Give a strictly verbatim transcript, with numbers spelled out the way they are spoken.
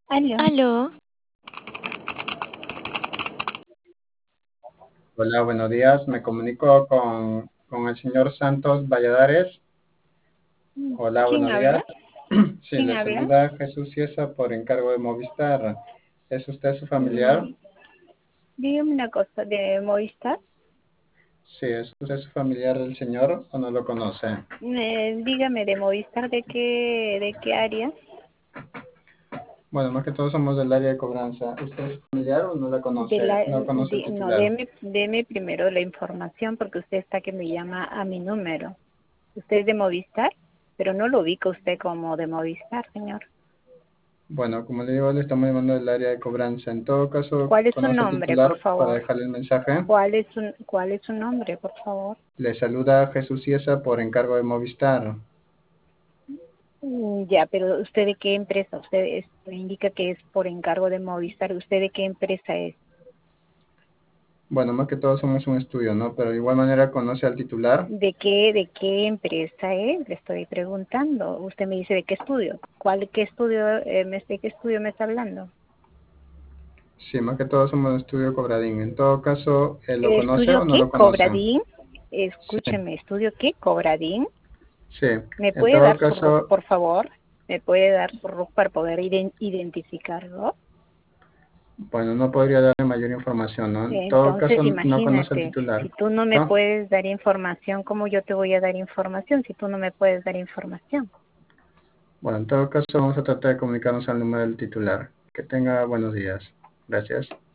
Aló. Aló, Hola, buenos días. Me comunico con, con el señor Santos Valladares. Hola, ¿Quién buenos días. habla? Sí, ¿Quién le habla? saluda Jesús Ciesa por encargo de Movistar. ¿Es usted su familiar? Mm, dígame una cosa, ¿de Movistar? Sí, ¿es usted su familiar del señor o no lo conoce? Eh, dígame, ¿de Movistar de qué, de qué área? Bueno, más que todos somos del área de cobranza. ¿Usted es familiar o no la De conoce? la, No conoce el de- no, titular. deme, deme primero la información porque usted está que me llama a mi número. ¿Usted es de Movistar? Pero no lo ubica usted como de Movistar, señor. Bueno, como le digo, le estamos llamando del área de cobranza. En todo caso, ¿Cuál es su ¿conoce el nombre, por titular para favor? dejarle el mensaje? ¿Cuál es su, cuál es su nombre, por favor? Le saluda Jesús Ciesa por encargo de Movistar. Mm, Ya, pero ¿usted de qué empresa? Usted es- me indica que es por encargo de Movistar. ¿Usted de qué empresa es? Bueno, más que todo somos un estudio, ¿no? Pero de igual manera conoce al titular. ¿De qué, de qué empresa es? Le estoy preguntando. Usted me dice de qué estudio. ¿Cuál, qué estudio, eh, me, de qué estudio me está hablando? Sí, más que todo somos un estudio Cobradín. En todo caso, ¿él lo conoce ¿Estudio o no qué? lo conoce? ¿Cobradín? Sí, Escúcheme, ¿estudio qué? ¿Cobradín? sí. ¿Me En puede todo dar su R U C, caso, por favor? ¿Me puede dar su R U C para poder iden- identificarlo? bueno, no podría darle mayor información, ¿no? En todo Entonces, caso, no conoce al imagínate, titular, si tú no me ¿correcto? puedes dar información, ¿cómo yo te voy a dar información si tú no me puedes dar información? Bueno, en todo caso, vamos a tratar de comunicarnos al número del titular. Que tenga buenos días. Gracias.